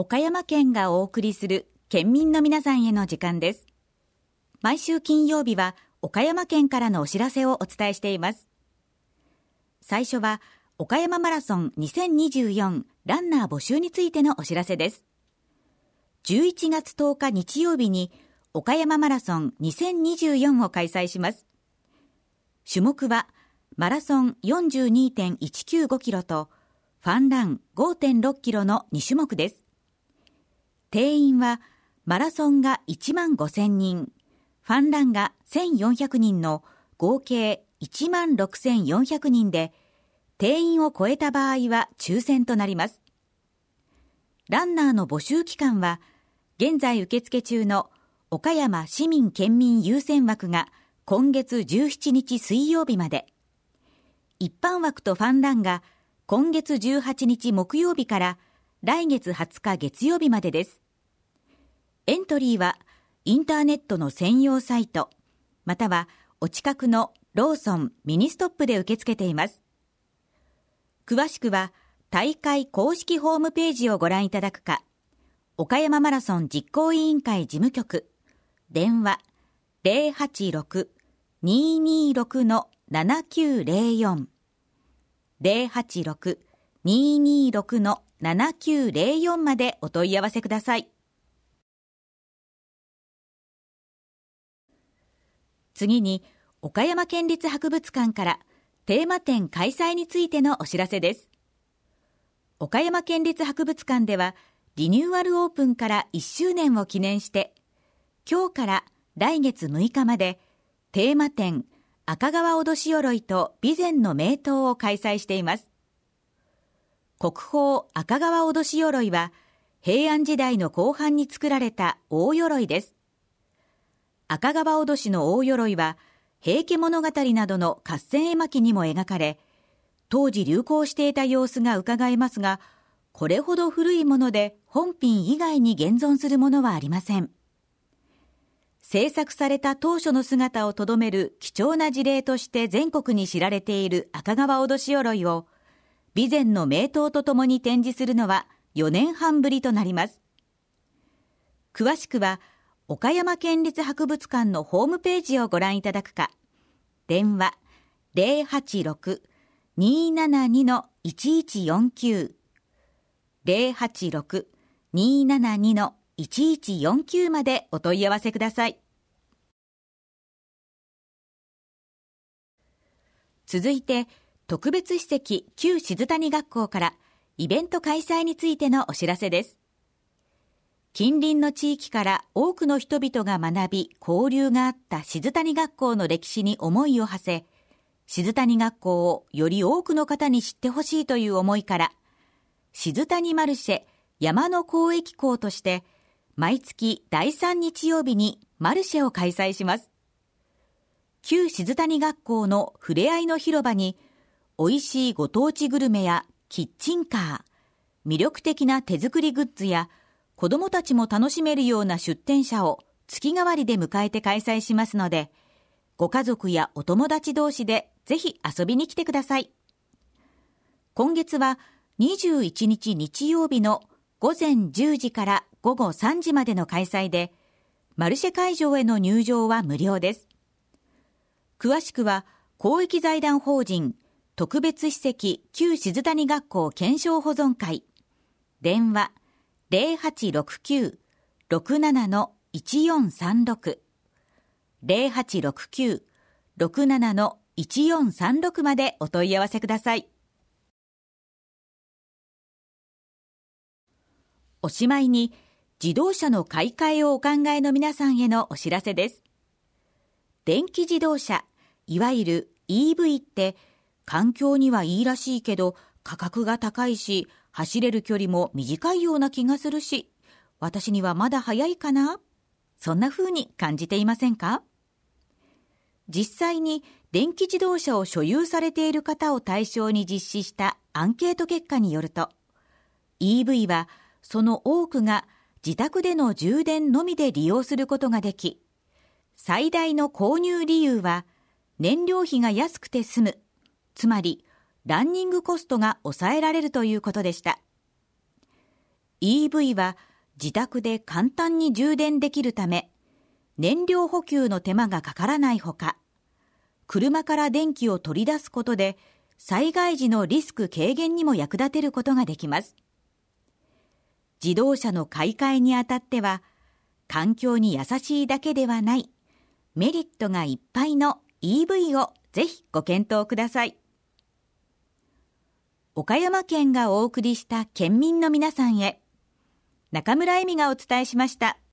岡山県がお送りする県民の皆さんへの時間です。毎週金曜日は岡山県からのお知らせをお伝えしています。最初は岡山マラソン2024ランナー募集についてのお知らせです。11月10日日曜日に岡山マラソン2024を開催します。種目はマラソン 42.195 キロとファンラン 5.6 キロの2種目です。定員はマラソンが1万5000人、ファンランが1400人の合計1万6400人で、定員を超えた場合は抽選となります。ランナーの募集期間は、現在受付中の岡山市民県民優先枠が今月17日水曜日まで、一般枠とファンランが今月18日木曜日から来月20日月曜日までです。エントリーはインターネットの専用サイト、またはお近くのローソン、ミニストップで受け付けています。詳しくは大会公式ホームページをご覧いただくか、岡山マラソン実行委員会事務局、電話 086-226-7904 086-226-7904 までお問い合わせください。次に、岡山県立博物館からテーマ展開催についてのお知らせです。岡山県立博物館では、リニューアルオープンから1周年を記念して、今日から来月6日まで、テーマ展赤川おどし鎧と備前の名刀を開催しています。国宝赤川おどし鎧は、平安時代の後半に作られた大鎧です。赤川おどしの大鎧は、平家物語などの合戦絵巻にも描かれ、当時流行していた様子が伺えますが、これほど古いもので本品以外に現存するものはありません。制作された当初の姿をとどめる貴重な事例として全国に知られている赤川おどし鎧を、備前の名刀とともに展示するのは4年半ぶりとなります。詳しくは、岡山県立博物館のホームページをご覧いただくか、電話 086-272-1149 086-272-1149 までお問い合わせください。続いて、特別史跡旧静谷学校からイベント開催についてのお知らせです。近隣の地域から多くの人々が学び、交流があった静谷学校の歴史に思いを馳せ、静谷学校をより多くの方に知ってほしいという思いから、静谷マルシェ山の交易港として、毎月第3日曜日にマルシェを開催します。旧静谷学校のふれあいの広場に、美味しいご当地グルメやキッチンカー、魅力的な手作りグッズや、子どもたちも楽しめるような出店者を月替わりで迎えて開催しますので、ご家族やお友達同士でぜひ遊びに来てください。今月は21日日曜日の午前10時から午後3時までの開催で、マルシェ会場への入場は無料です。詳しくは公益財団法人特別史跡旧静谷学校検証保存会、電話0869-67-1436 0869-67-1436までお問い合わせください。おしまいに、自動車の買い替えをお考えの皆さんへのお知らせです。電気自動車、いわゆる EV って環境にはいいらしいけど価格が高いし、走れる距離も短いような気がするし、私にはまだ早いかな？そんな風に感じていませんか？実際に電気自動車を所有されている方を対象に実施したアンケート結果によると、EV はその多くが自宅での充電のみで利用することができ、最大の購入理由は燃料費が安くて済む、つまりランニングコストが抑えられるということでした。 EV は自宅で簡単に充電できるため、燃料補給の手間がかからないほか、車から電気を取り出すことで、災害時のリスク軽減にも役立てることができます。自動車の買い替えにあたっては、環境に優しいだけではない、メリットがいっぱいの EV をぜひご検討ください。岡山県がお送りした県民の皆さんへ、中村恵美がお伝えしました。